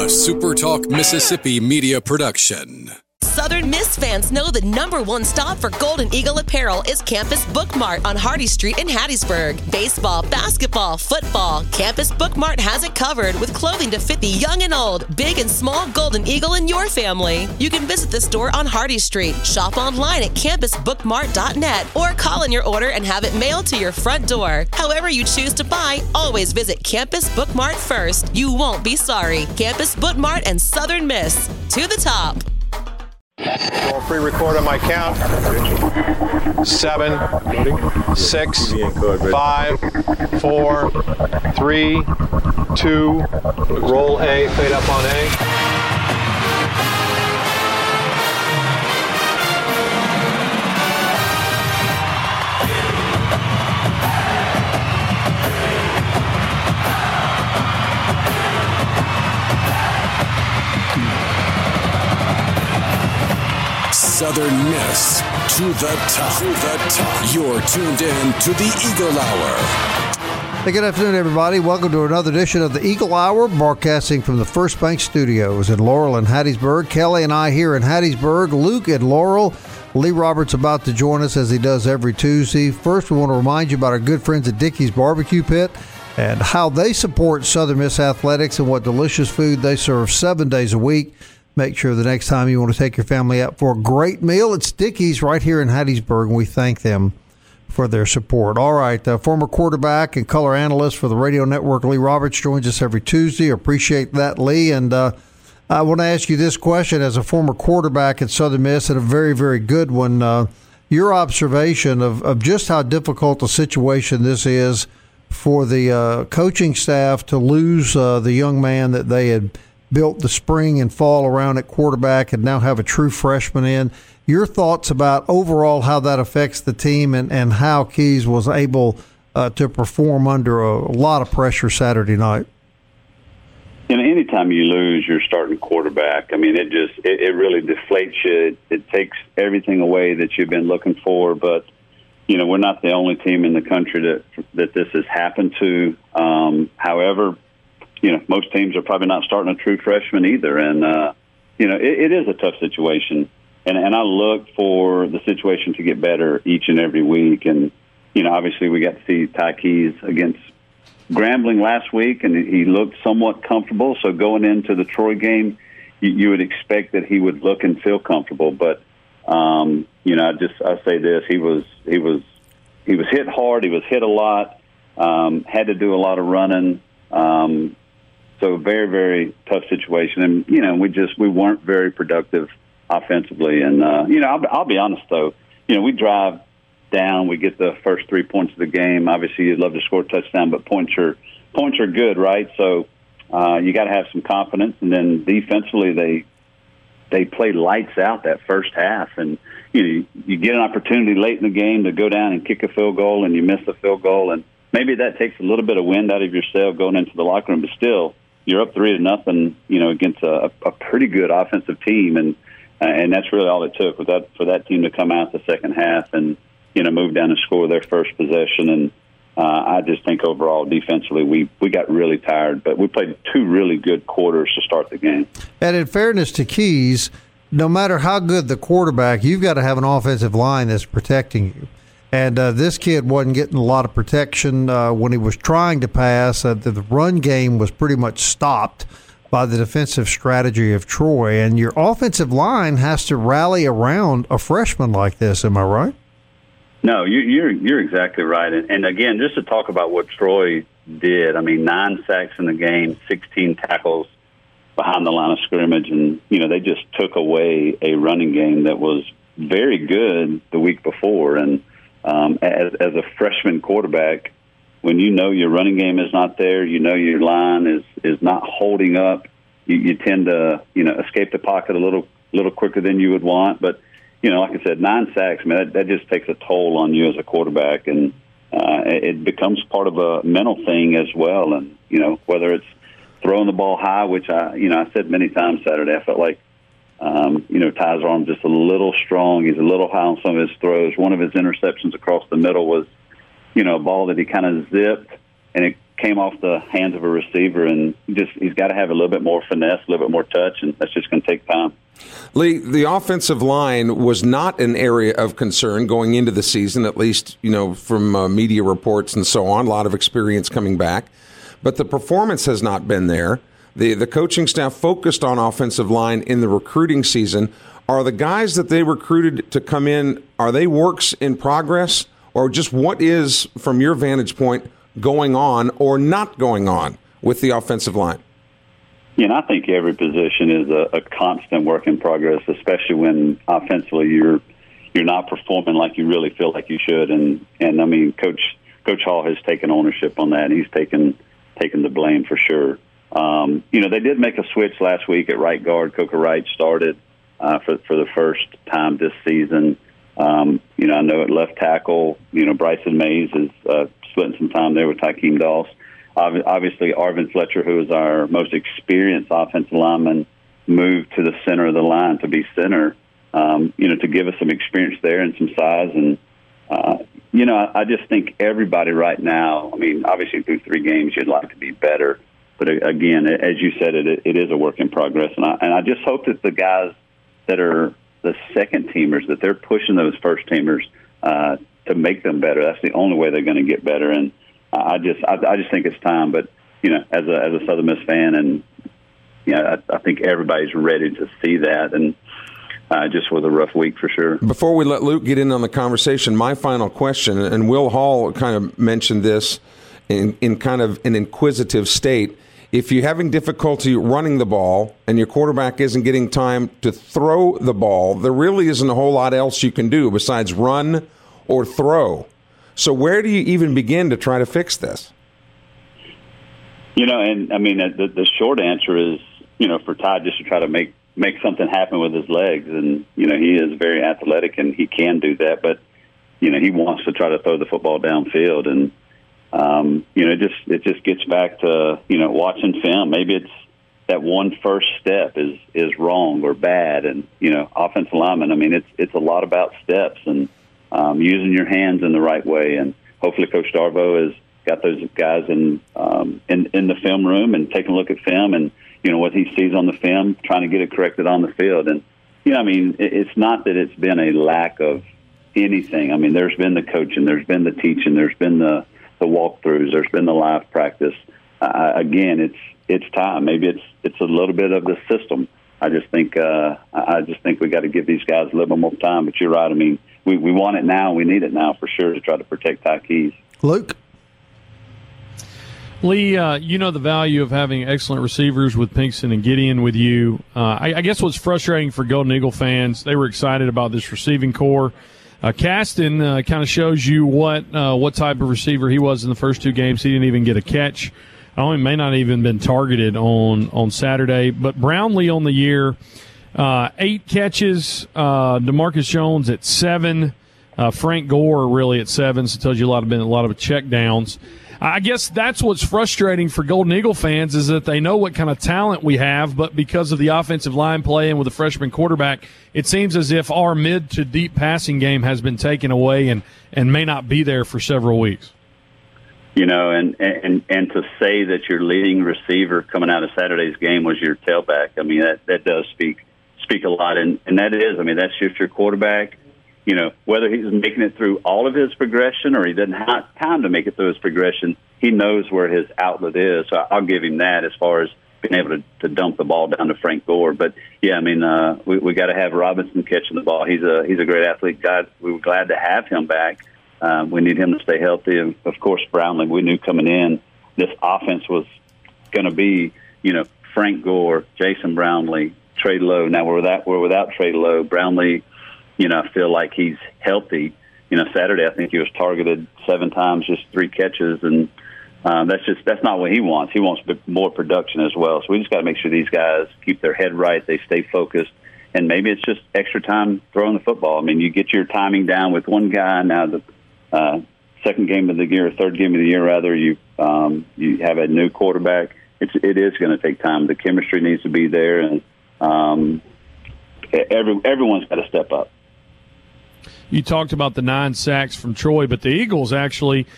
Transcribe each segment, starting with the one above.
SuperTalk Mississippi media production. Southern Miss fans know the #1 stop for Golden Eagle apparel is Campus Book Mart on Hardy Street in Hattiesburg. Baseball, basketball, football, Campus Book Mart has it covered with clothing to fit the young and old, big and small Golden Eagle in your family. You can visit the store on Hardy Street, shop online at campusbookmart.net, or call in your order and have it mailed to your front door. However you choose to buy, always visit Campus Book Mart first. You won't be sorry. Campus Book Mart and Southern Miss. To the top. I'll pre-record on my count. 7, 6, 5, 4, 3, 2. Roll A, fade up on A. Southern Miss to the top. You're tuned in to the Eagle Hour. Hey, good afternoon, everybody. Welcome to another edition of the Eagle Hour, broadcasting from the First Bank Studios in Laurel and Hattiesburg. Kelly and I here in Hattiesburg. Luke at Laurel. Lee Roberts about to join us as he does every Tuesday. First, we want to remind you about our good friends at Dickey's Barbecue Pit and how they support Southern Miss athletics and what delicious food they serve 7 days a week. Make sure the next time you want to take your family out for a great meal, it's Dickey's right here in Hattiesburg, and we thank them for their support. All right, former quarterback and color analyst for the radio network, Lee Roberts, joins us every Tuesday. Appreciate that, Lee. And I want to ask you this question as a former quarterback at Southern Miss, and a very, very good one. Your observation of just how difficult a situation this is for the coaching staff to lose the young man that they had built the spring and fall around at quarterback and now have a true freshman in. Your thoughts about overall how that affects the team and how Keys was able to perform under a lot of pressure Saturday night? Anytime you lose your starting quarterback, I mean, it really deflates you. It takes everything away that you've been looking for. But, we're not the only team in the country that this has happened to. However, most teams are probably not starting a true freshman either. And, it is a tough situation. And I look for the situation to get better each and every week. And, obviously we got to see Ty Keys against Grambling last week, and he looked somewhat comfortable. So going into the Troy game, you would expect that he would look and feel comfortable. But, I say this, he was hit hard. He was hit a lot, had to do a lot of running. So very, very tough situation. And, we weren't very productive offensively. And, I'll be honest, though, we drive down, we get the first 3 points of the game. Obviously, you'd love to score a touchdown, but points are good, right? So you got to have some confidence. And then defensively, they play lights out that first half. And, you get an opportunity late in the game to go down and kick a field goal, and you miss the field goal. And maybe that takes a little bit of wind out of yourself going into the locker room, but still, you're up 3-0, against a pretty good offensive team, and that's really all it took for that team to come out the second half and move down and score their first possession. And I just think overall defensively we got really tired, but we played 2 really good quarters to start the game. And in fairness to Keys, no matter how good the quarterback, you've got to have an offensive line that's protecting you. And this kid wasn't getting a lot of protection when he was trying to pass. The run game was pretty much stopped by the defensive strategy of Troy. And your offensive line has to rally around a freshman like this. Am I right? No, you're exactly right. And again, just to talk about what Troy did, 9 sacks in the game, 16 tackles behind the line of scrimmage. And, they just took away a running game that was very good the week before. And as a freshman quarterback, when your running game is not there, your line is not holding up, you tend to escape the pocket a little quicker than you would want. But like I said, 9 sacks, man, that just takes a toll on you as a quarterback, and it becomes part of a mental thing as well. And whether it's throwing the ball high, which I said many times Saturday, I felt like Ty's arm just a little strong. He's a little high on some of his throws. One of his interceptions across the middle was, a ball that he kind of zipped, and came off the hands of a receiver, and he's got to have a little bit more finesse, a little bit more touch, and that's just going to take time. Lee, the offensive line was not an area of concern going into the season, at least, from media reports and so on, a lot of experience coming back. But the performance has not been there. The coaching staff focused on offensive line in the recruiting season. Are the guys that they recruited to come in, are they works in progress? Or just what is, from your vantage point, going on or not going on with the offensive line? I think every position is a constant work in progress, especially when offensively you're not performing like you really feel like you should. And I mean, Coach Hall has taken ownership on that, and he's taken the blame for sure. They did make a switch last week at right guard. Coker Wright started for the first time this season. I know at left tackle, Bryson Mays is splitting some time there with Tykeem Doss. Obviously, Arvin Fletcher, who is our most experienced offensive lineman, moved to the center of the line to be center, to give us some experience there and some size. And, I just think everybody right now, I mean, obviously through 3 games, you'd like to be better. But again, as you said, it is a work in progress. And I just hope that the guys that are the second teamers, that they're pushing those first teamers to make them better. That's the only way they're going to get better. And I just think it's time. But as a Southern Miss fan, and I think everybody's ready to see that. And just was a rough week for sure. Before we let Luke get in on the conversation, my final question, and Will Hall kind of mentioned this in kind of an inquisitive state. If you're having difficulty running the ball and your quarterback isn't getting time to throw the ball, there really isn't a whole lot else you can do besides run or throw. So where do you even begin to try to fix this? And I mean, the short answer is, for Todd just to try to make something happen with his legs. And, he is very athletic and he can do that. But, he wants to try to throw the football downfield. And, it just gets back to, watching film. Maybe it's that one first step is wrong or bad. And, offensive lineman, I mean, it's a lot about steps and using your hands in the right way. And hopefully Coach Darbo has got those guys in the film room and taking a look at film and, what he sees on the film, trying to get it corrected on the field. And, it's not that it's been a lack of anything. I mean, there's been the coaching, there's been the teaching, there's been the walkthroughs, there's been the live practice. Again, it's time. Maybe it's a little bit of the system. I just think we got to give these guys a little bit more time. But you're right. I mean, we want it now. We need it now for sure to try to protect Ty Keys. Luke? Lee, the value of having excellent receivers with Pinkston and Gideon with you. I guess what's frustrating for Golden Eagle fans, they were excited about this receiving core. Caston kind of shows you what type of receiver he was in the first 2 games. He didn't even get a catch. He may not even been targeted on Saturday. But Brownlee on the year, 8 catches. DeMarcus Jones at 7. Frank Gore really at 7. So it tells you a lot of check downs. I guess that's what's frustrating for Golden Eagle fans is that they know what kind of talent we have, but because of the offensive line play and with a freshman quarterback, it seems as if our mid to deep passing game has been taken away and may not be there for several weeks. And to say that your leading receiver coming out of Saturday's game was your tailback, I mean, that does speak a lot. And that is, I mean, that's just your quarterback. Whether he's making it through all of his progression or he doesn't have time to make it through his progression, he knows where his outlet is. So I'll give him that as far as being able to dump the ball down to Frank Gore. But, yeah, I mean, we got to have Robinson catching the ball. He's a great athlete. We were glad to have him back. We need him to stay healthy. And, of course, Brownlee, we knew coming in this offense was going to be, Frank Gore, Jason Brownlee, Trey Lowe. Now we're without Trey Lowe. Brownlee, I feel like he's healthy. Saturday I think he was targeted 7 times, just 3 catches, and that's not what he wants. He wants more production as well. So we just got to make sure these guys keep their head right, they stay focused, and maybe it's just extra time throwing the football. I mean, you get your timing down with one guy. Now the second game of the year, third game of the year rather, you have a new quarterback. It is going to take time. The chemistry needs to be there, and everyone's got to step up. You talked about the 9 sacks from Troy, but the Eagles actually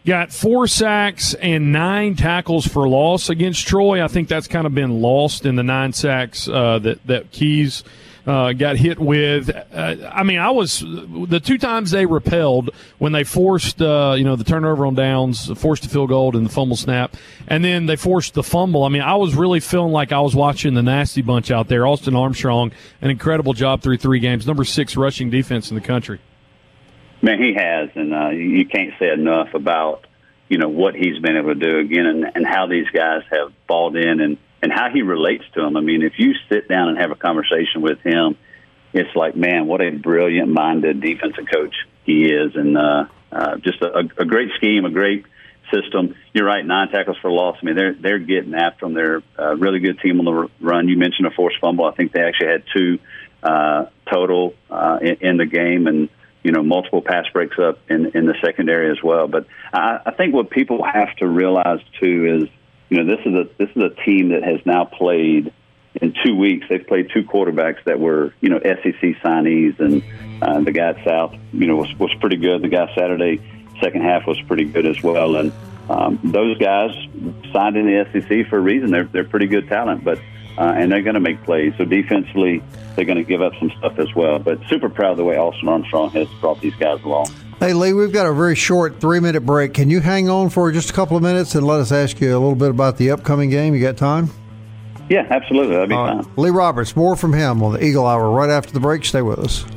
got 4 sacks and 9 tackles for loss against Troy. I think that's kind of been lost in the 9 sacks that Keys got hit with. I was the 2 times they repelled when they forced the turnover on downs, forced the field goal and the fumble snap, and then they forced the fumble. I was really feeling like I was watching the Nasty Bunch out there. Austin Armstrong, an incredible job through 3 games, number 6 rushing defense in the country. Man, he has, and you can't say enough about what he's been able to do again, and how these guys have bought in and how he relates to them. If you sit down and have a conversation with him, it's like, man, what a brilliant-minded defensive coach he is, and just a great scheme, a great system. You're right, 9 tackles for loss. They're getting after them. They're a really good team on the run. You mentioned a forced fumble. I think they actually had 2 total in the game, and multiple pass breaks up in the secondary as well. But I think what people have to realize too is, this is a team that has now played in 2 weeks. They've played 2 quarterbacks that were SEC signees, and the guy at South was pretty good. The guy Saturday second half was pretty good as well. And those guys signed in the SEC for a reason. They're pretty good talent, but and they're going to make plays. So defensively, they're going to give up some stuff as well. But super proud of the way Austin Armstrong has brought these guys along. Hey, Lee, we've got a very short 3-minute break. Can you hang on for just a couple of minutes and let us ask you a little bit about the upcoming game? You got time? Yeah, absolutely. That'd be fine. Lee Roberts, more from him on the Eagle Hour right after the break. Stay with us.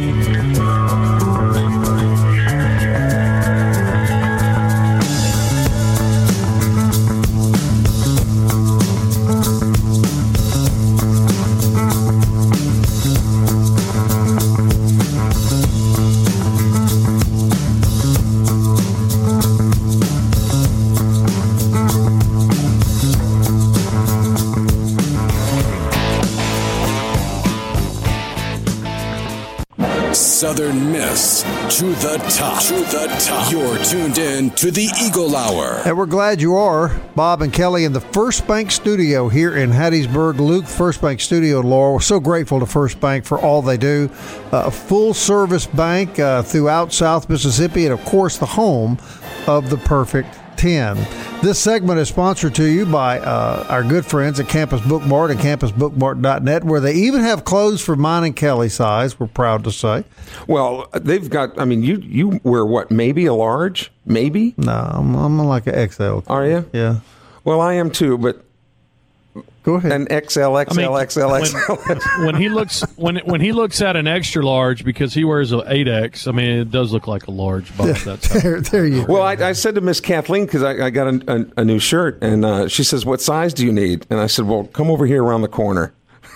Southern Miss to the top. To the top. You're tuned in to the Eagle Hour. And we're glad you are. Bob and Kelly in the First Bank Studio here in Hattiesburg. Luke, First Bank Studio in Laurel. We're so grateful to First Bank for all they do. A full-service bank throughout South Mississippi, and, of course, the home of the Perfect 10. This segment is sponsored to you by our good friends at Campus Bookmart and campusbookmart.net, where they even have clothes for mine and Kelly size, we're proud to say. Well, they've got, you wear what, maybe a large? Maybe? No, I'm like an XL. Are you? Yeah. Well, I am too, but go ahead. An XL. When he looks at an extra large, because he wears an 8X, it does look like a large. But there you go. Well, I said to Miss Kathleen, because I got a new shirt, and she says, "What size do you need?" And I said, "Well, come over here around the corner."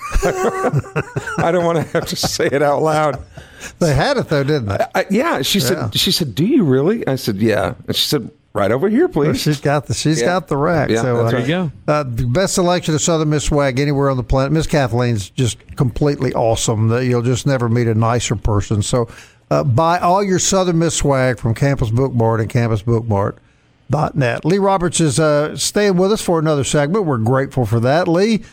I don't want to have to say it out loud. They had it though, didn't they? Yeah. She said, "Do you really?" I said, "Yeah." And she said, "Right over here, please." Well, she's got the rack. Yeah, so there you go. The best selection of Southern Miss swag anywhere on the planet. Miss Kathleen's just completely awesome. You'll just never meet a nicer person. So buy all your Southern Miss swag from Campus Bookmart and campusbookmart.net. Lee Roberts is staying with us for another segment. We're grateful for that. Lee,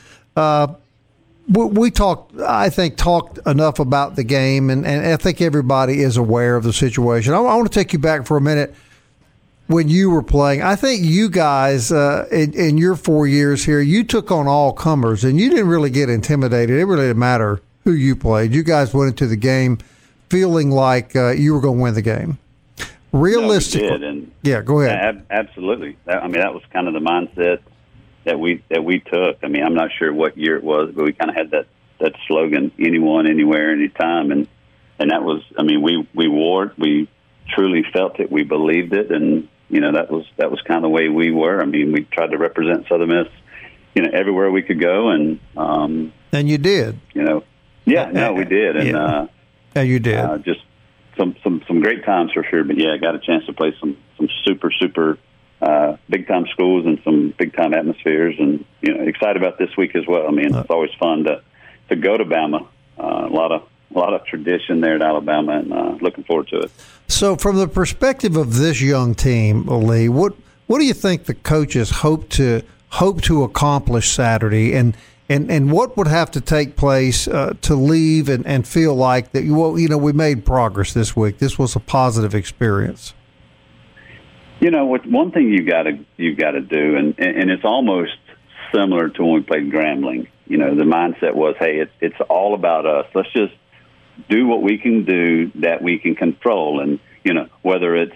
we talked enough about the game, and I think everybody is aware of the situation. I want to take you back for a minute. When you were playing, I think you guys, in your 4 years here, you took on all comers, and you didn't really get intimidated. It really didn't matter who you played. You guys went into the game feeling like you were going to win the game. Realistically, no, we did, and yeah, go ahead. Absolutely. That was kind of the mindset that we took. I'm not sure what year it was, but we kind of had that slogan: anyone, anywhere, anytime, and that was. We wore it. We truly felt it. We believed it, and that was kind of the way we were. We tried to represent Southern Miss, everywhere we could go, and you did. We did, and you did. Just some great times for sure. But yeah, I got a chance to play some super big time schools and some big time atmospheres, and excited about this week as well. It's always fun to go to Bama. A lot of tradition there at Alabama, and looking forward to it. So, from the perspective of this young team, Lee, what do you think the coaches hope to accomplish Saturday, and what would have to take place to leave and feel like that? We made progress this week. This was a positive experience. You know, one thing you've got to do, and it's almost similar to when we played Grambling. You know, the mindset was, hey, it's all about us. Let's just do what we can do that we can control, and you know, whether it's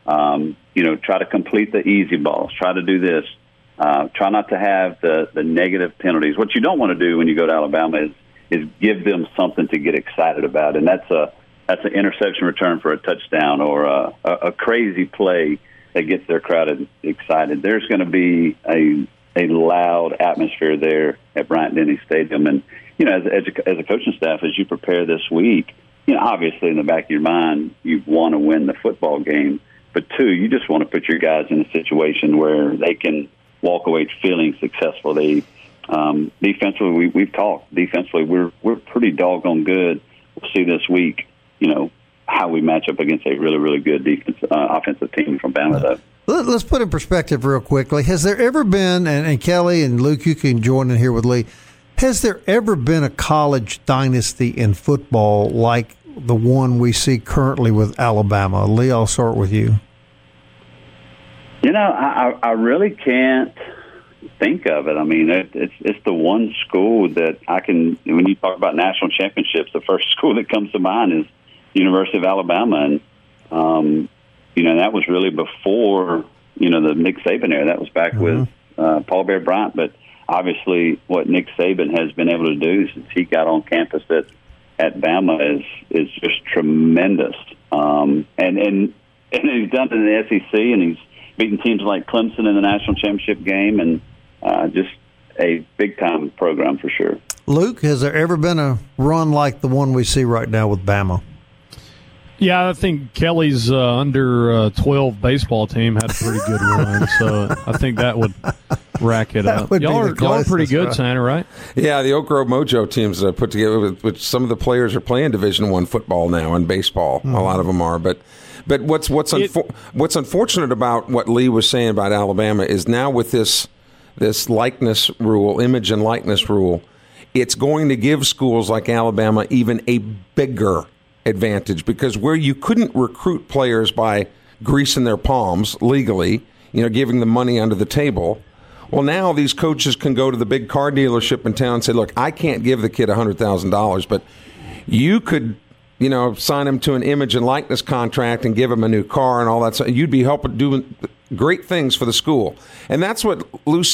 try to complete the easy balls, try to do this, try not to have the negative penalties. What you don't want to do when you go to Alabama is give them something to get excited about, and that's an interception return for a touchdown or a crazy play that gets their crowd excited. There's going to be a loud atmosphere there at Bryant-Denny Stadium. And, you know, as a coaching staff, as you prepare this week, you know, obviously in the back of your mind, you want to win the football game. But, two, you just want to put your guys in a situation where they can walk away feeling successful. Defensively, we've talked. Defensively, we're pretty doggone good. We'll see this week, you know, how we match up against a really, really good offensive team from Bama, though. Let's put in perspective real quickly. Has there ever been, and Kelly and Luke, you can join in here with Lee, has there ever been a college dynasty in football like the one we see currently with Alabama? Lee, I'll start with you. You know, I really can't think of it. I mean, it's the one school that I can, when you talk about national championships, the first school that comes to mind is University of Alabama. And, you know, that was really before, you know, the Nick Saban era. That was back with Paul Bear Bryant. But obviously what Nick Saban has been able to do since he got on campus at Bama is just tremendous. And he's done it in the SEC, and he's beaten teams like Clemson in the national championship game, and just a big-time program for sure. Luke, has there ever been a run like the one we see right now with Bama? Yeah, I think Kelly's under 12 baseball team had a pretty good run, so I think that would rack it up. Y'all are pretty good, right? Santa, right? Yeah, the Oak Grove Mojo teams put together, which some of the players are playing Division I football now and baseball. A lot of them are, but what's unfortunate about what Lee was saying about Alabama is now with this likeness rule, image and likeness rule, it's going to give schools like Alabama even a bigger advantage, because where you couldn't recruit players by greasing their palms legally, you know, giving them money under the table, well, now these coaches can go to the big car dealership in town and say, look, I can't give the kid $100,000, but you could, you know, sign him to an image and likeness contract and give him a new car and all that stuff. You'd be helping doing great things for the school. And that's what Nick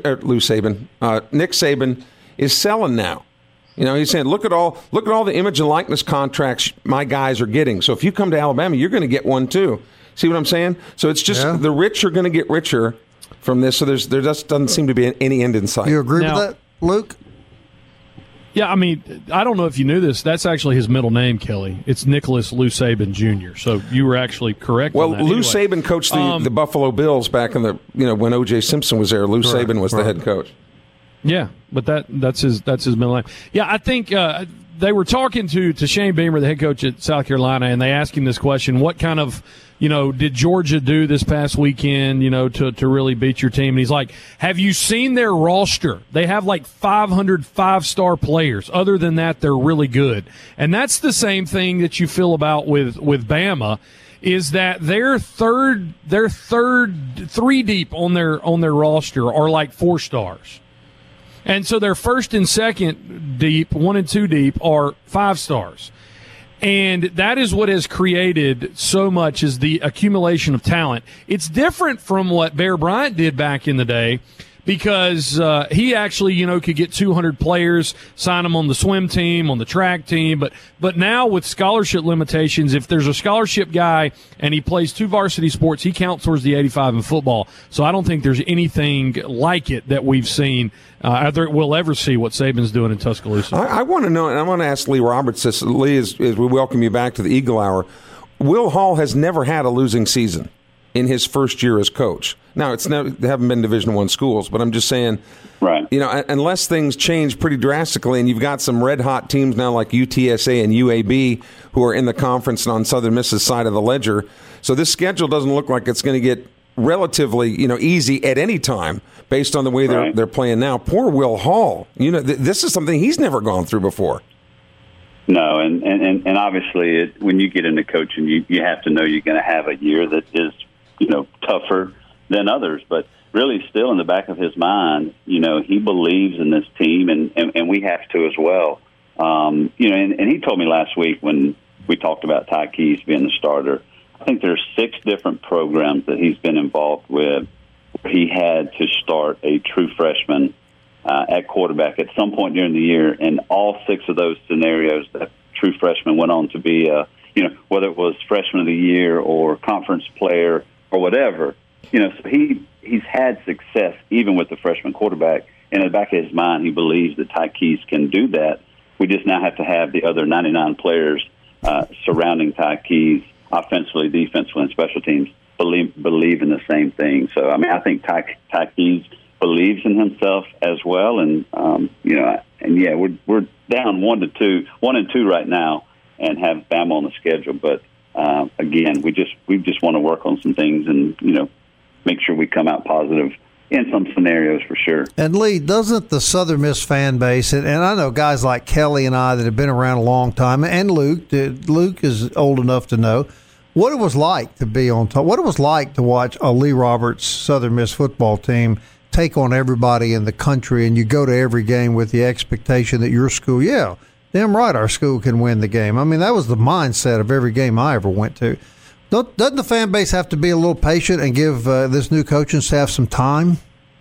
Saban is selling now. You know, he's saying, look at all the image and likeness contracts my guys are getting. So if you come to Alabama, you're going to get one too. See what I'm saying? So it's just the rich are going to get richer from this. So there just doesn't seem to be any end in sight. You agree with that, Luke? Yeah, I mean, I don't know if you knew this. That's actually his middle name, Kelly. It's Nicholas Lou Saban Jr. So you were actually correct. Well, on that. Lou Saban coached the Buffalo Bills back in the, you know, when O.J. Simpson was there. Lou Saban was the head coach. Yeah, but that's his middle name. Yeah, I think they were talking to Shane Beamer, the head coach at South Carolina, and they asked him this question: what kind of, you know, did Georgia do this past weekend, you know, to really beat your team? And he's like, have you seen their roster? They have like 500 five-star players. Other than that, they're really good. And that's the same thing that you feel about with Bama, is that their third three deep on their roster are like 4 stars. And so their first and second deep, 1 and 2 deep, are 5 stars. And that is what has created so much, is the accumulation of talent. It's different from what Bear Bryant did back in the day, because he actually, you know, could get 200 players, sign them on the swim team, on the track team. But now with scholarship limitations, if there's a scholarship guy and he plays 2 varsity sports, he counts towards the 85 in football. So I don't think there's anything like it that we've seen, either we'll ever see what Saban's doing in Tuscaloosa. I want to know, and I want to ask Lee Roberts this. Lee, as we welcome you back to the Eagle Hour, Will Hall has never had a losing season in his first year as coach. Now, they haven't been Division I schools, but I'm just saying, right? You know, unless things change pretty drastically, and you've got some red-hot teams now like UTSA and UAB who are in the conference and on Southern Miss's side of the ledger, so this schedule doesn't look like it's going to get relatively, you know, easy at any time based on the way they're playing now. Poor Will Hall. You know, this is something he's never gone through before. No, and obviously when you get into coaching, you have to know you're going to have a year that is tougher than others. But really, still in the back of his mind, he believes in this team, and we have to as well. And he told me last week when we talked about Ty Keys being the starter, I think there's 6 different programs that he's been involved with where he had to start a true freshman at quarterback at some point during the year. And all 6 of those scenarios, that true freshman went on to be, whether it was freshman of the year or conference player or whatever. So he's had success even with the freshman quarterback. And in the back of his mind, he believes that Ty Keys can do that. We just now have to have the other 99 players surrounding Ty Keys, offensively, defensively, and special teams, believe in the same thing. So, I think Ty Keys believes in himself as well. And, we're down 1-2 right now and have Bama on the schedule. But, again, we just want to work on some things and, make sure we come out positive in some scenarios for sure. And Lee, doesn't the Southern Miss fan base, and I know guys like Kelly and I that have been around a long time, and Luke is old enough to know what it was like to be on top, what it was like to watch a Lee Roberts Southern Miss football team take on everybody in the country, and you go to every game with the expectation that your school, damn right, our school can win the game. I mean, that was the mindset of every game I ever went to. Doesn't the fan base have to be a little patient and give this new coaching staff some time?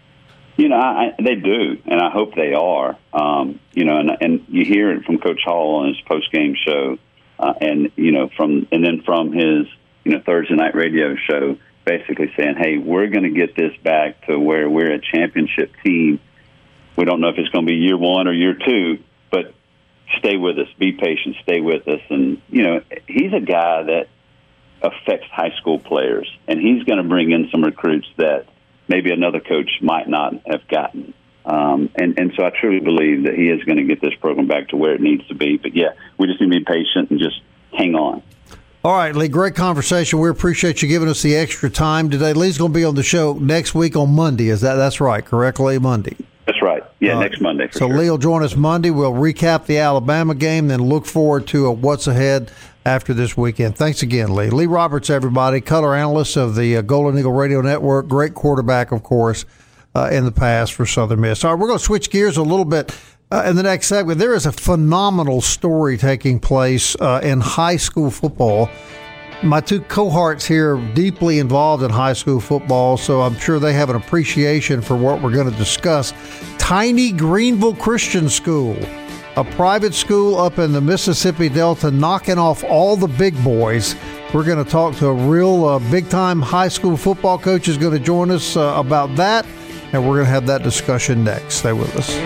They do, and I hope they are. And you hear it from Coach Hall on his post-game show, and from his Thursday night radio show, basically saying, "Hey, we're going to get this back to where we're a championship team. We don't know if it's going to be year 1 or year 2, but stay with us, be patient, stay with us." And he's a guy that affects high school players, and he's going to bring in some recruits that maybe another coach might not have gotten. And so I truly believe that he is going to get this program back to where it needs to be. But, we just need to be patient and just hang on. All right, Lee, great conversation. We appreciate you giving us the extra time today. Lee's going to be on the show next week on Monday. That's right, correct, Lee? Monday. That's right. Next Monday. So Lee will join us Monday. We'll recap the Alabama game, then look forward to what's ahead after this weekend. Thanks again, Lee. Lee Roberts, everybody, color analyst of the Golden Eagle Radio Network. Great quarterback, of course, in the past for Southern Miss. All right, we're going to switch gears a little bit in the next segment. There is a phenomenal story taking place in high school football. My 2 cohorts here are deeply involved in high school football, so I'm sure they have an appreciation for what we're going to discuss. Tiny Greenville Christian School, a private school up in the Mississippi Delta, knocking off all the big boys. We're going to talk to a real big-time high school football coach who's going to join us about that, and we're going to have that discussion next. Stay with us.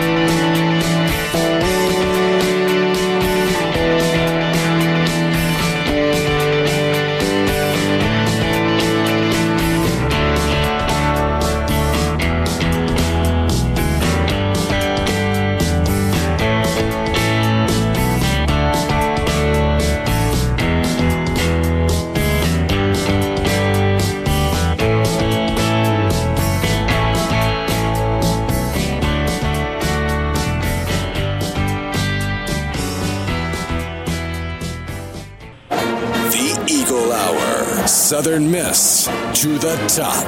Southern Miss to the top.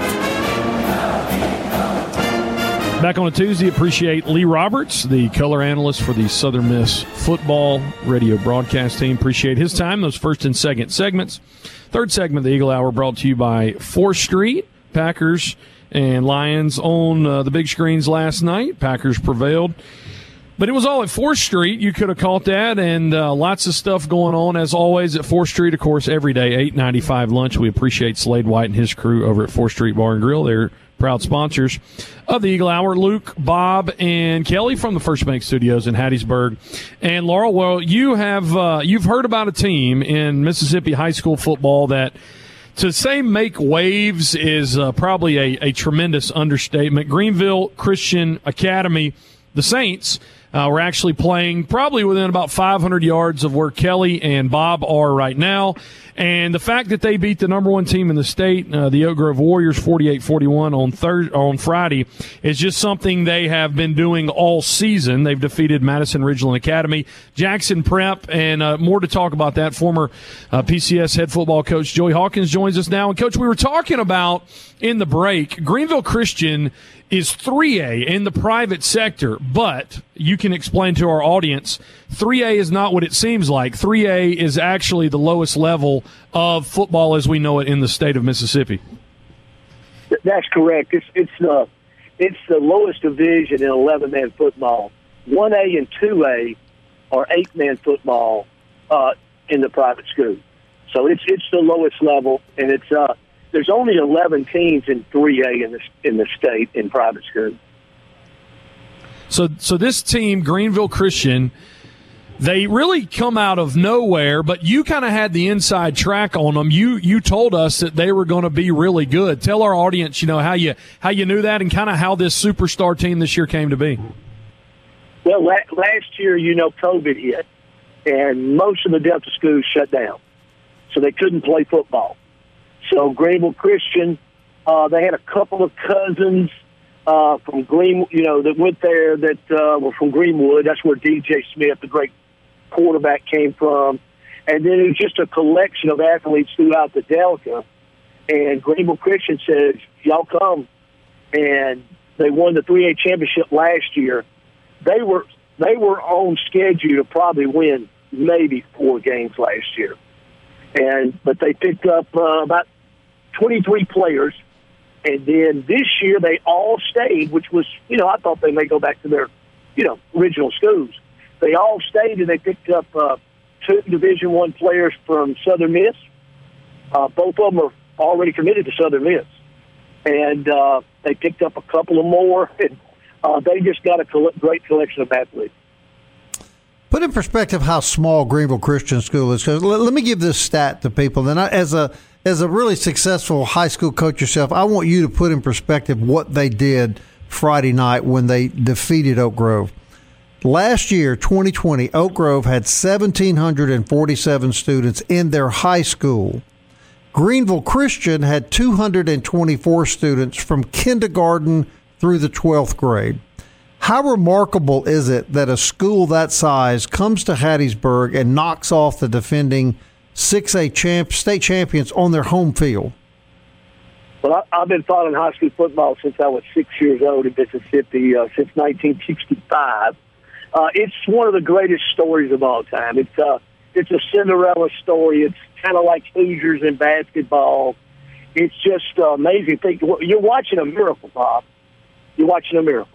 Back on a Tuesday, appreciate Lee Roberts, the color analyst for the Southern Miss football radio broadcast team. Appreciate his time, those first and second segments. Third segment of the Eagle Hour brought to you by 4th Street. Packers and Lions on the big screens last night. Packers prevailed. But it was all at 4th Street. You could have caught that, and lots of stuff going on, as always, at 4th Street, of course, every day, $8.95 lunch. We appreciate Slade White and his crew over at 4th Street Bar and Grill. They're proud sponsors of the Eagle Hour. Luke, Bob, and Kelly from the First Bank Studios in Hattiesburg. And, Laurel, well, you've heard about a team in Mississippi high school football that, to say make waves is probably a tremendous understatement. Greenville Christian Academy, the Saints, We're actually playing probably within about 500 yards of where Kelly and Bob are right now. And the fact that they beat the number one team in the state, the Oak Grove Warriors, 48-41 on Friday, is just something they have been doing all season. They've defeated Madison Ridgeland Academy, Jackson Prep, and more to talk about that. Former PCS head football coach Joey Hawkins joins us now. And, Coach, we were talking about in the break, Greenville Christian is 3A in the private sector, but you can explain to our audience 3A is not what it seems like. 3A is actually the lowest level of football as we know it in the state of Mississippi. That's correct. It's the lowest division in 11-man football. 1A and 2A are 8-man football in the private school. So it's the lowest level, and it's there's only 11 teams in 3A in the state in private school. So this team, Greenville Christian, they really come out of nowhere, but you kind of had the inside track on them. You told us that they were going to be really good. Tell our audience, how you knew that and kind of how this superstar team this year came to be. Well, last year, COVID hit, and most of the Delta schools shut down, so they couldn't play football. So Greenville Christian, they had a couple of cousins from that went there that were from Greenwood. That's where DJ Smith, the great quarterback, came from. And then it was just a collection of athletes throughout the Delta. And Greenville Christian says, y'all come. And they won the 3A championship last year. They were on schedule to probably win maybe 4 games last year. But they picked up about 23 players, and then this year they all stayed, which was, I thought they may go back to their, original schools. They all stayed, and they picked up 2 Division I players from Southern Miss. Both of them are already committed to Southern Miss. And they picked up a couple of more, and they just got a great collection of athletes. Put in perspective how small Greenville Christian School is. Because let me give this stat to people. Then, as a really successful high school coach yourself, I want you to put in perspective what they did Friday night when they defeated Oak Grove. Last year, 2020, Oak Grove had 1,747 students in their high school. Greenville Christian had 224 students from kindergarten through the 12th grade. How remarkable is it that a school that size comes to Hattiesburg and knocks off the defending 6A state champions on their home field? Well, I've been following high school football since I was 6 years old in Mississippi, since 1965. It's one of the greatest stories of all time. It's a Cinderella story. It's kind of like Hoosiers in basketball. It's just amazing. You're watching a miracle, Bob. You're watching a miracle.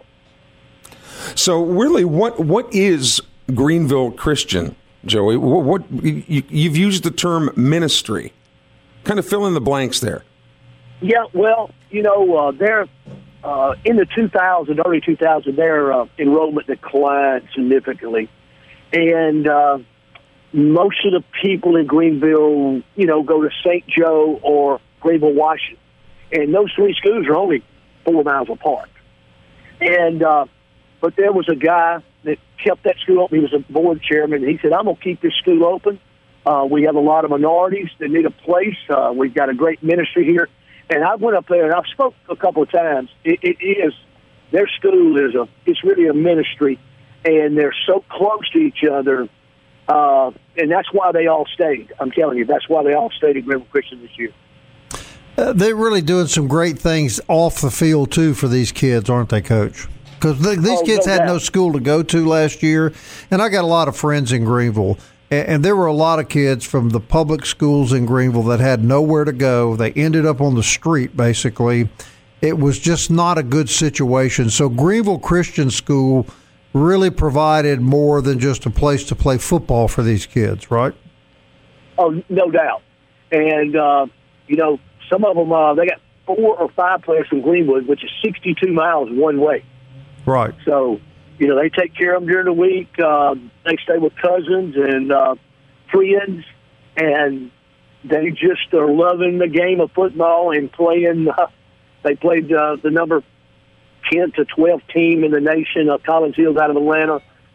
So, really, what is Greenville Christian, Joey? What you've used the term ministry. Kind of fill in the blanks there. Yeah, well, they're in the early 2000s, their enrollment declined significantly, and most of the people in Greenville, go to St. Joe or Greenville, Washington, and those 3 schools are only 4 miles apart, and. But there was a guy that kept that school open. He was a board chairman. And he said, I'm going to keep this school open. We have a lot of minorities that need a place. We've got a great ministry here. And I went up there, and I've spoke a couple of times. Their school it's really a ministry, and they're so close to each other. And that's why they all stayed. I'm telling you, that's why they all stayed at Greenville Christian this year. They're really doing some great things off the field, too, for these kids, aren't they, Coach? Because these kids had no school to go to last year, and I got a lot of friends in Greenville, and there were a lot of kids from the public schools in Greenville that had nowhere to go. They ended up on the street, basically. It was just not a good situation. So Greenville Christian School really provided more than just a place to play football for these kids, right? Oh, no doubt. And, some of them, they got 4 or 5 players from Greenwood, which is 62 miles one way. Right. So, they take care of them during the week. They stay with cousins and friends, and they just are loving the game of football and playing. They played the number 10 to 12 team in the nation, Collins Hills out of Atlanta,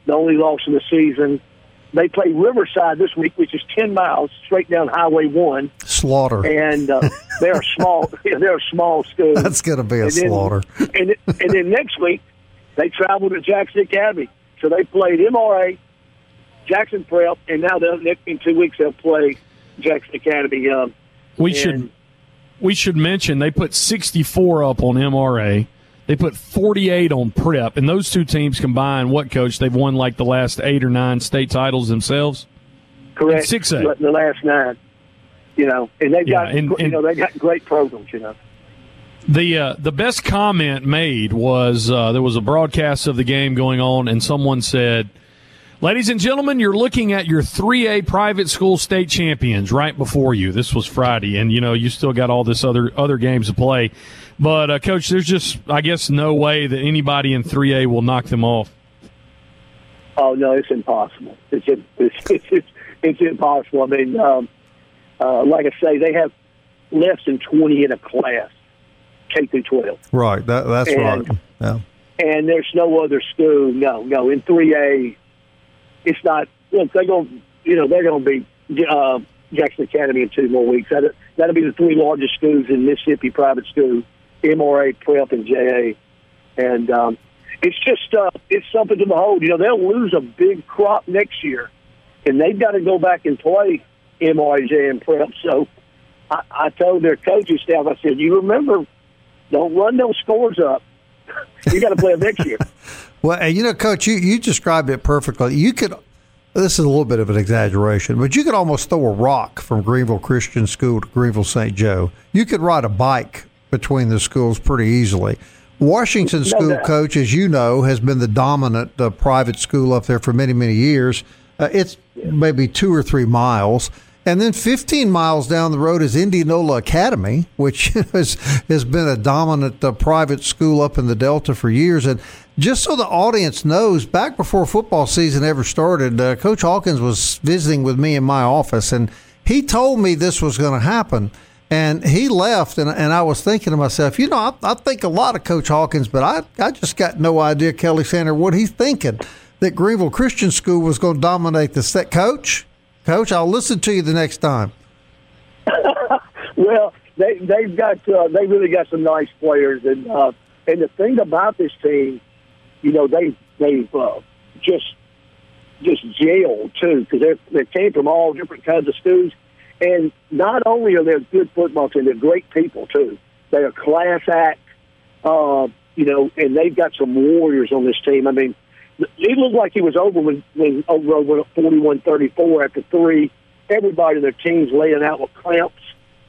the only loss of the season. They play Riverside this week, which is 10 miles straight down Highway 1. Slaughter. And they're a small. They're a small school. That's going to be a slaughter. And then next week they travel to Jackson Academy. So they played MRA, Jackson Prep, and now in 2 weeks they'll play Jackson Academy. We should mention they put 64 up on MRA. They put 48 on Prep, and those two teams combined, what, Coach? They've won like the last 8 or 9 state titles themselves. Correct. 6A. The last 9. And they've got they got great programs. The best comment made was there was a broadcast of the game going on, and someone said, "Ladies and gentlemen, you're looking at your 3A private school state champions right before you." This was Friday, and you still got all this other games to play. But Coach, there's just, I guess, no way that anybody in 3A will knock them off. Oh no, it's impossible. It's impossible. I mean, like I say, they have less than 20 in a class, K through 12. Right. That's right. Yeah. And there's no other school. No. In 3A, it's not. Look, they're going to be Jackson Academy in 2 more weeks. That'll be the 3 largest schools in Mississippi private schools: MRA, Prep, and JA. And it's just it's something to behold. They'll lose a big crop next year, and they've got to go back and play MRA, JA, and Prep. So I told their coaching staff, I said, "You remember, don't run those scores up. You got to play them next year." Well, Coach, you described it perfectly. You could. This is a little bit of an exaggeration, but you could almost throw a rock from Greenville Christian School to Greenville St. Joe. You could ride a bike between the schools pretty easily. Washington School, Coach, as you know, has been the dominant private school up there for many, many years. It's maybe 2 or 3 miles. And then 15 miles down the road is Indianola Academy, which has been a dominant private school up in the Delta for years. And just so the audience knows, back before football season ever started, Coach Hawkins was visiting with me in my office, and he told me this was going to happen. And he left, and I was thinking to myself, I think a lot of Coach Hawkins, but I just got no idea, Kelly Sander, what he's thinking, that Greenville Christian School was going to dominate the state. Coach, I'll listen to you the next time. Well, they really got some nice players, and the thing about this team, they've just jailed too, because they came from all different kinds of schools, and not only are they a good football team, they're great people too. They're a class act, and they've got some warriors on this team. I mean, it looked like it was over when Oak went up 41-34 after 3. Everybody in their team's laying out with clamps.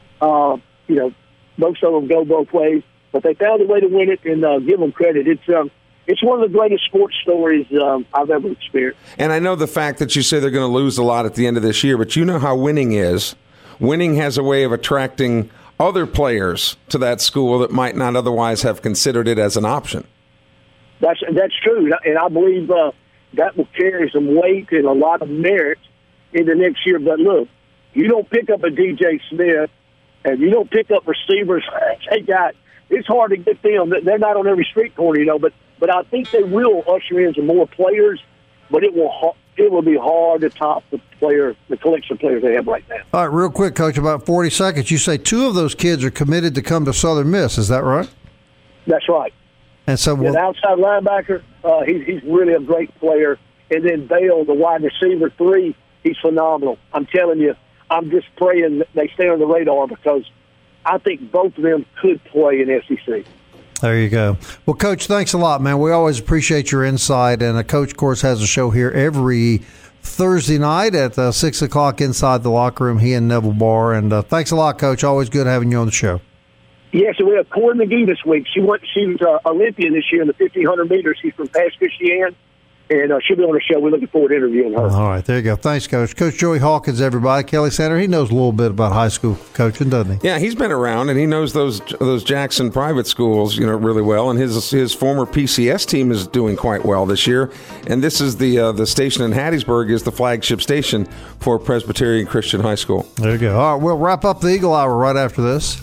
Most of them go both ways, but they found a way to win it, and give them credit. It's one of the greatest sports stories I've ever experienced. And I know the fact that you say they're going to lose a lot at the end of this year, but you know how winning is. Winning has a way of attracting other players to that school that might not otherwise have considered it as an option. That's true, and I believe that will carry some weight and a lot of merit into next year. But look, you don't pick up a DJ Smith, and you don't pick up receivers. It's hard to get them. They're not on every street corner, but I think they will usher in some more players. But it will be hard to top the collection of players they have right now. All right, real quick, Coach, about 40 seconds. You say 2 of those kids are committed to come to Southern Miss. Is that right? That's right. And so, an outside linebacker, he's really a great player. And then Bale, the wide receiver 3, he's phenomenal. I'm telling you, I'm just praying that they stay on the radar, because I think both of them could play in SEC. There you go. Well, Coach, thanks a lot, man. We always appreciate your insight. And Coach, of course, has a show here every Thursday night at 6 o'clock inside the locker room, he and Neville Barr. And thanks a lot, Coach. Always good having you on the show. Yes, we have Corey McGee this week. She was Olympian this year in the 1,500 meters. She's from Pass Christian, and she'll be on the show. We're looking forward to interviewing her. All right, there you go. Thanks, Coach. Coach Joey Hawkins, everybody. Kelly Sander, he knows a little bit about high school coaching, doesn't he? Yeah, he's been around, and he knows those Jackson private schools, really well. And his former PCS team is doing quite well this year. And this is the station in Hattiesburg is the flagship station for Presbyterian Christian High School. There you go. All right, we'll wrap up the Eagle Hour right after this.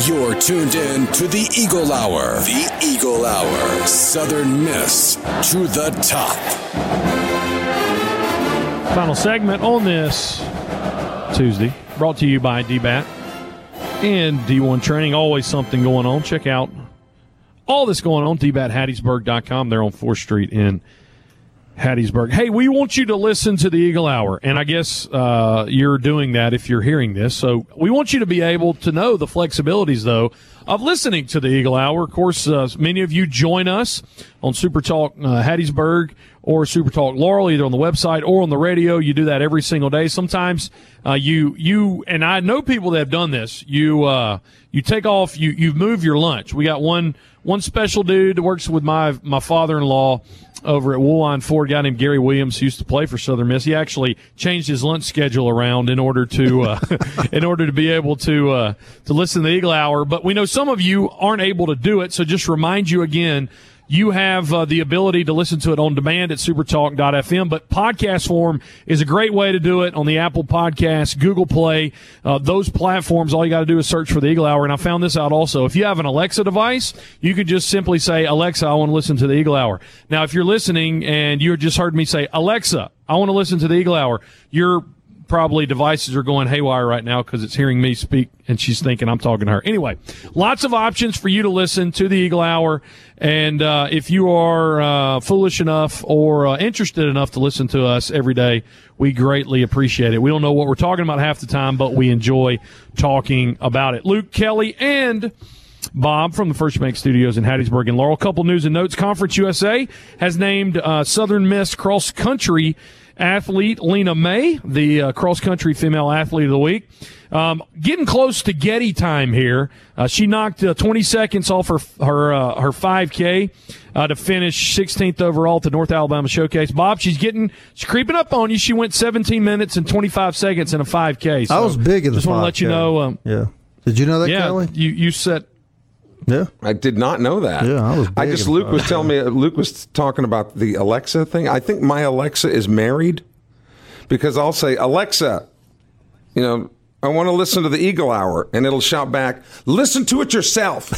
You're tuned in to the Eagle Hour. The Eagle Hour. Southern Miss to the top. Final segment on this Tuesday, brought to you by DBAT and D1 Training. Always something going on. Check out all this going on, dbathattiesburg.com. They're on 4th Street in Hattiesburg. Hey, we want you to listen to the Eagle Hour, and I guess you're doing that if you're hearing this. So we want you to be able to know the flexibilities, though, of listening to the Eagle Hour. Of course, many of you join us on Super Talk Hattiesburg or Super Talk Laurel, either on the website or on the radio. You do that every single day. Sometimes you and I know people that have done this. You take off, you move your lunch. We got one special dude that works with my father-in-law over at Woolline Ford, a guy named Gary Williams, who used to play for Southern Miss. He actually changed his lunch schedule around in order to be able to listen to the Eagle Hour. But we know some of you aren't able to do it, so just remind you again, you have the ability to listen to it on demand at supertalk.fm, but podcast form is a great way to do it on the Apple Podcasts, Google Play, those platforms. All you got to do is search for the Eagle Hour. And I found this out also. If you have an Alexa device, you could just simply say, Alexa, I want to listen to the Eagle Hour. Now, if you're listening and you just heard me say, Alexa, I want to listen to the Eagle Hour, your probably devices are going haywire right now because it's hearing me speak and she's thinking I'm talking to her. Anyway, lots of options for you to listen to the Eagle Hour. And if you are foolish enough or interested enough to listen to us every day, we greatly appreciate it. We don't know what we're talking about half the time, but we enjoy talking about it. Luke, Kelly, and Bob from the First Bank Studios in Hattiesburg and Laurel. A couple news and notes. Conference USA has named Southern Miss cross-country athlete Lena May, the cross-country female athlete of the week. Getting close to Getty time here. She knocked 20 seconds off her 5K to finish 16th overall at the North Alabama Showcase. Bob, she's creeping up on you. She went 17 minutes and 25 seconds in a 5K. So I was big in the 5K. Just want to let you know. Yeah. Did you know that, Kelly? You set. Yeah, I did not know that. Yeah, I was. Luke was telling me. Luke was talking about the Alexa thing. I think my Alexa is married because I'll say, Alexa, I want to listen to the Eagle Hour, and it'll shout back, listen to it yourself.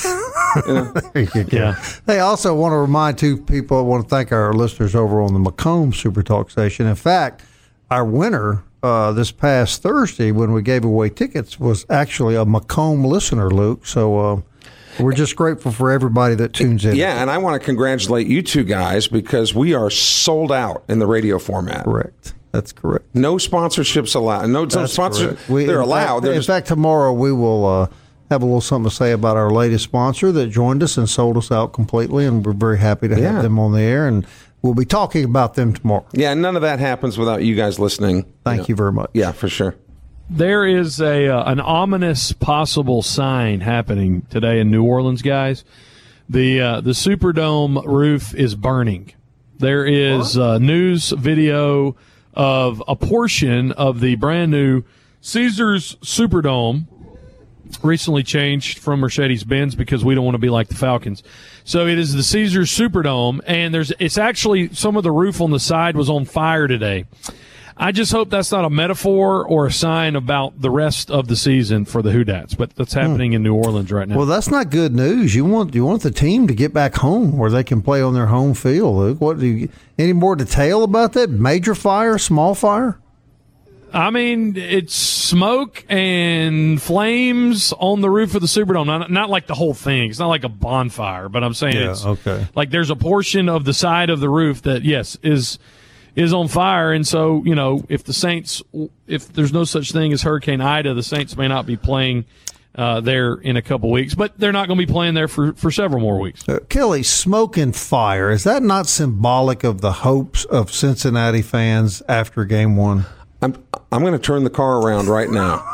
Yeah. Hey, I also want to remind people. I want to thank our listeners over on the Macomb Super Talk station. In fact, our winner this past Thursday when we gave away tickets was actually a Macomb listener, Luke. So. We're just grateful for everybody that tunes in. Yeah, and I want to congratulate you two guys because we are sold out in the radio format. Correct. That's correct. No sponsorships allowed. No sponsorships. They're allowed. In fact, tomorrow we will have a little something to say about our latest sponsor that joined us and sold us out completely, and we're very happy to have them on the air, and we'll be talking about them tomorrow. Yeah, none of that happens without you guys listening. Thank you very much. Yeah, for sure. There is an ominous possible sign happening today in New Orleans, guys. The Superdome roof is burning. There is news video of a portion of the brand new Caesars Superdome, recently changed from Mercedes-Benz because we don't want to be like the Falcons. So it is the Caesars Superdome, and it's actually some of the roof on the side was on fire today. I just hope that's not a metaphor or a sign about the rest of the season for the Houdats, but that's happening in New Orleans right now. Well, that's not good news. You want the team to get back home where they can play on their home field, Luke. What any more detail about that? Major fire, small fire? I mean, it's smoke and flames on the roof of the Superdome. Not like the whole thing. It's not like a bonfire, but I'm saying it's okay. Like there's a portion of the side of the roof that, yes, is on fire. And so, if there's no such thing as Hurricane Ida, the Saints may not be playing there in a couple weeks, but they're not going to be playing there for several more weeks. Kelly, smoke and fire, is that not symbolic of the hopes of Cincinnati fans after Game 1? I'm going to turn the car around right now.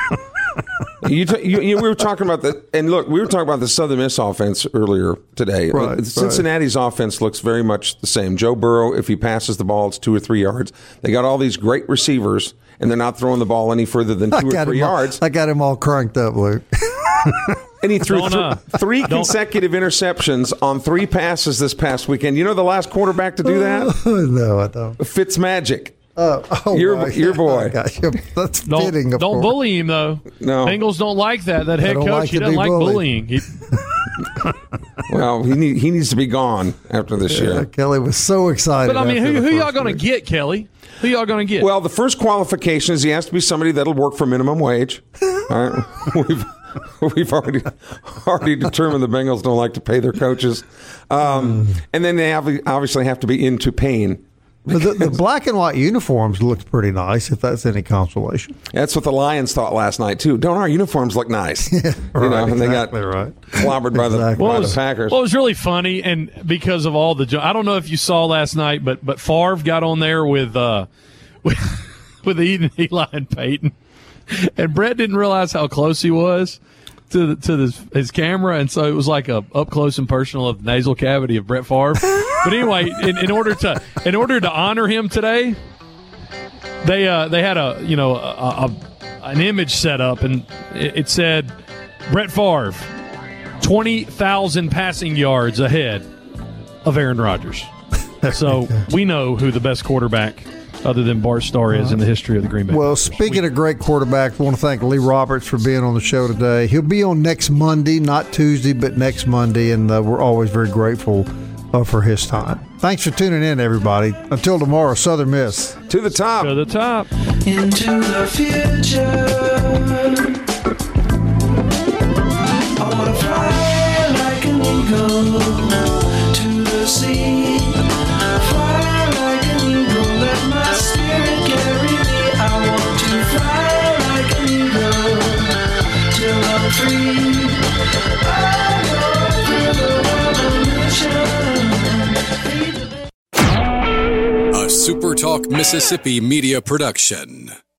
We were talking about we were talking about the Southern Miss offense earlier today. Right, Cincinnati's offense looks very much the same. Joe Burrow, if he passes the ball, it's 2 or 3 yards. They got all these great receivers, and they're not throwing the ball any further than 2 or 3 yards. I got him all cranked up, Luke. And he threw three consecutive interceptions on 3 passes this past weekend. You know the last quarterback to do that? No, I don't. Fitzmagic. Your boy. Gosh, that's fitting. Don't bully him, though. No. Bengals don't like that. That head coach, he doesn't like bullying. Well, he needs to be gone after this year. Kelly was so excited. But, I mean, who y'all going to get, Kelly? Who y'all going to get? Well, the first qualification is he has to be somebody that'll work for minimum wage. All right? We've already determined the Bengals don't like to pay their coaches. And then they obviously have to be into pain. The black and white uniforms looked pretty nice, if that's any consolation. That's what the Lions thought last night, too. Don't our uniforms look nice? Yeah, right, and they got clobbered by the Packers. Well, it was really funny, and because of all the – I don't know if you saw last night, but Favre got on there with Eden, Eli, and Peyton. And Brett didn't realize how close he was to his camera, and so it was like a up close and personal of the nasal cavity of Brett Favre. But anyway, in order to honor him today, they had an image set up, and it said Brett Favre 20,000 passing yards ahead of Aaron Rodgers. So we know who the best quarterback other than Bart Starr is in the history of the Green Bay. Well, speaking of great quarterbacks, I want to thank Lee Roberts for being on the show today. He'll be on next Monday, not Tuesday, but next Monday, and we're always very grateful for his time. Thanks for tuning in, everybody. Until tomorrow, Southern Miss. To the top. To the top. Into the future. I want to fly like an eagle to the sea. Fly like an eagle, let my spirit carry me. I want to fly like an eagle till I'm free. I go through the revolution. A SuperTalk Mississippi media production.